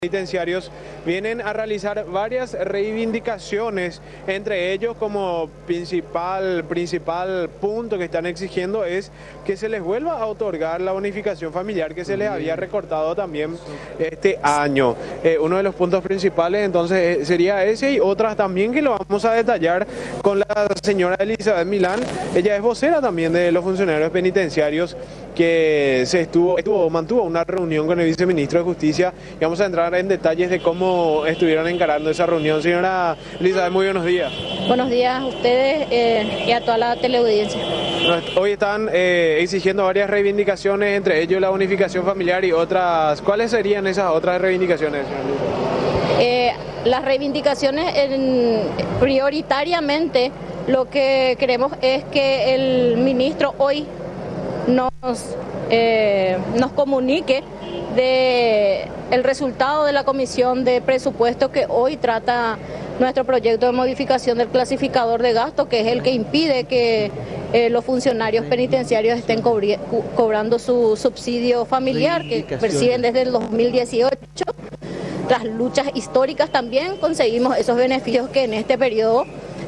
Penitenciarios vienen a realizar varias reivindicaciones, entre ellos como principal punto que están exigiendo es que se les vuelva a otorgar la bonificación familiar que se les había recortado también este año. Uno de los puntos principales entonces sería ese y otras también que lo vamos a detallar con la señora Elizabeth Milán. Ella es vocera también de los funcionarios penitenciarios que mantuvo una reunión con el viceministro de Justicia y vamos a entrar en detalles de cómo estuvieron encarando esa reunión. Señora Elizabeth, muy buenos días. Buenos días a ustedes y a toda la teleaudiencia. Hoy están exigiendo varias reivindicaciones, entre ellos la unificación familiar y otras. ¿Cuáles serían esas otras reivindicaciones, señora? Las reivindicaciones prioritariamente lo que queremos es que el ministro hoy nos comunique de el resultado de la comisión de presupuesto que hoy trata nuestro proyecto de modificación del clasificador de gasto, que es el que impide que los funcionarios penitenciarios estén cobrando su subsidio familiar que perciben desde el 2018. Tras luchas históricas también conseguimos esos beneficios que en este periodo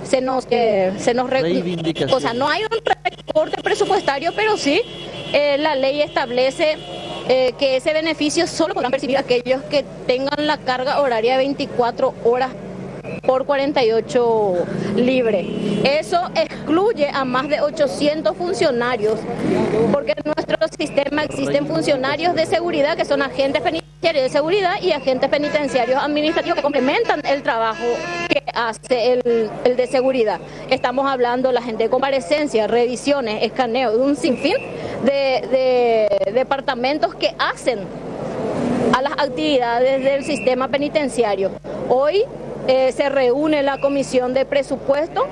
o sea, no hay un recorte presupuestario, pero sí la ley establece que ese beneficio solo podrán percibir aquellos que tengan la carga horaria de 24 horas por 48 libre. Eso excluye a más de 800 funcionarios, porque en nuestro sistema existen funcionarios de seguridad que son agentes penitenciarios de seguridad y agentes penitenciarios administrativos que complementan el trabajo que hace el de seguridad. Estamos hablando de la gente de comparecencia, revisiones, escaneo, de un sinfín de departamentos que hacen a las actividades del sistema penitenciario. Hoy se reúne la comisión de presupuesto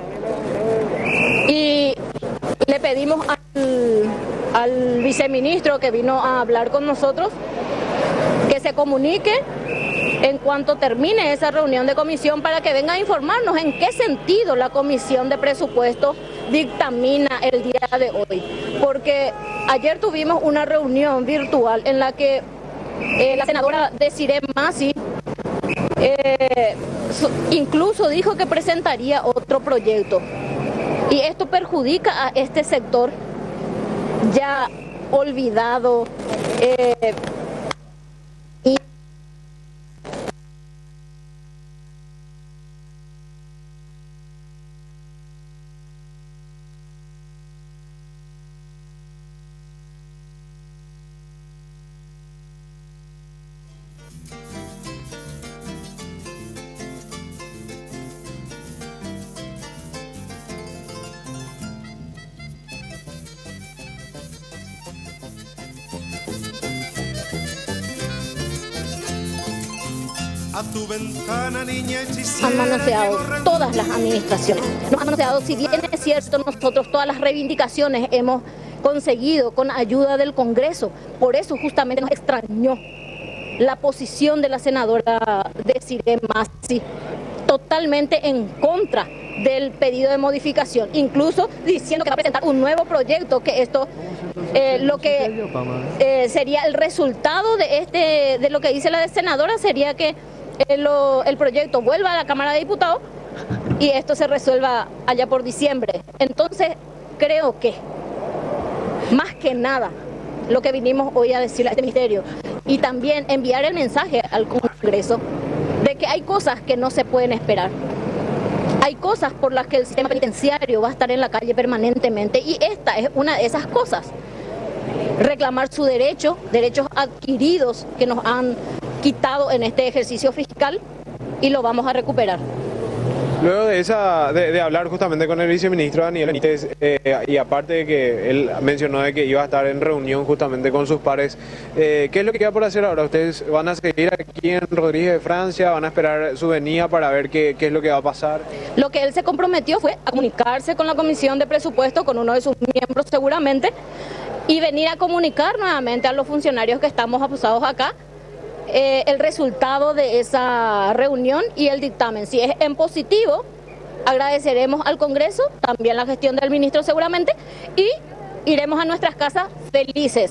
y le pedimos al viceministro que vino a hablar con nosotros que se comunique en cuanto termine esa reunión de comisión para que venga a informarnos en qué sentido la comisión de presupuesto dictamina el día de hoy. Porque ayer tuvimos una reunión virtual en la que la senadora Desiree Masi incluso dijo que presentaría otro proyecto. Y esto perjudica a este sector ya olvidado. A tu ventana, niña hechicera, han manoseado todas las administraciones. Nos han manoseado, si bien es cierto, nosotros todas las reivindicaciones hemos conseguido con ayuda del Congreso. Por eso justamente nos extrañó la posición de la senadora Desiree Masi, totalmente en contra del pedido de modificación, incluso diciendo que va a presentar un nuevo proyecto, que esto lo que sería el resultado de lo que dice la senadora sería que el proyecto vuelva a la Cámara de Diputados y esto se resuelva allá por diciembre. Entonces creo que más que nada lo que vinimos hoy a decirle a este ministerio y también enviar el mensaje al Congreso de que hay cosas que no se pueden esperar. Hay cosas por las que el sistema penitenciario va a estar en la calle permanentemente y esta es una de esas cosas. Reclamar su derechos adquiridos que nos han quitado en este ejercicio fiscal y lo vamos a recuperar. Luego de hablar justamente con el viceministro Daniel Benítez, y aparte de que él mencionó de que iba a estar en reunión justamente con sus pares, ¿qué es lo que queda por hacer ahora? ¿Ustedes van a seguir aquí en Rodríguez de Francia? ¿Van a esperar su venida para ver qué es lo que va a pasar? Lo que él se comprometió fue a comunicarse con la comisión de presupuesto, con uno de sus miembros seguramente, y venir a comunicar nuevamente a los funcionarios que estamos aposados acá el resultado de esa reunión y el dictamen. Si es en positivo, agradeceremos al Congreso, también la gestión del ministro seguramente, y iremos a nuestras casas felices.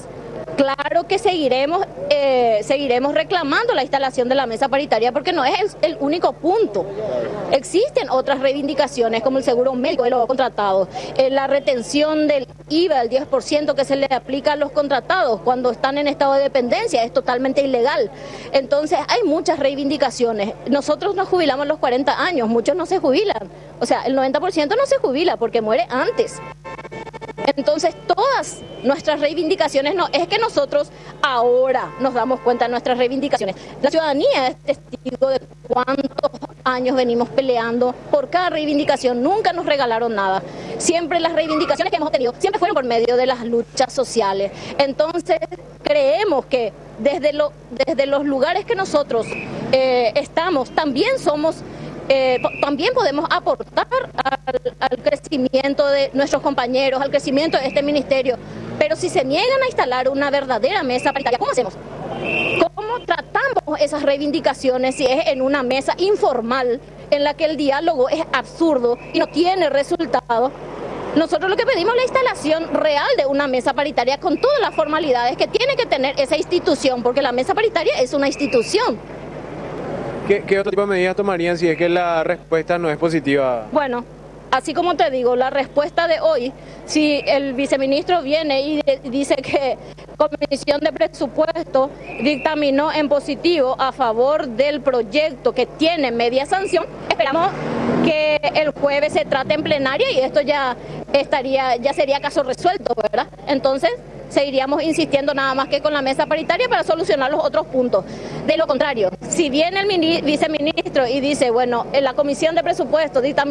Claro que seguiremos reclamando la instalación de la mesa paritaria porque no es el único punto. Existen otras reivindicaciones como el seguro médico de los contratados, la retención del IVA, el 10% que se le aplica a los contratados cuando están en estado de dependencia, es totalmente ilegal. Entonces hay muchas reivindicaciones. Nosotros nos jubilamos a los 40 años, muchos no se jubilan. O sea, el 90% no se jubila porque muere antes. Entonces todas nuestras reivindicaciones, no es que nosotros ahora nos damos cuenta de nuestras reivindicaciones. La ciudadanía es testigo de cuántos años venimos peleando por cada reivindicación. Nunca nos regalaron nada. Siempre las reivindicaciones que hemos tenido siempre fueron por medio de las luchas sociales. Entonces creemos que desde los lugares que nosotros estamos también somos... también podemos aportar al crecimiento de nuestros compañeros, al crecimiento de este ministerio. Pero si se niegan a instalar una verdadera mesa paritaria, ¿cómo hacemos? ¿Cómo tratamos esas reivindicaciones si es en una mesa informal en la que el diálogo es absurdo y no tiene resultado? Nosotros lo que pedimos es la instalación real de una mesa paritaria con todas las formalidades que tiene que tener esa institución, porque la mesa paritaria es una institución. ¿Qué otro tipo de medidas tomarían si es que la respuesta no es positiva? Bueno, así como te digo, la respuesta de hoy, si el viceministro viene y dice que Comisión de Presupuesto dictaminó en positivo a favor del proyecto que tiene media sanción, esperamos que el jueves se trate en plenaria y esto ya sería caso resuelto, ¿verdad? Entonces seguiríamos insistiendo nada más que con la mesa paritaria para solucionar los otros puntos. De lo contrario, si viene el viceministro y dice, bueno, en la Comisión de Presupuesto dictaminó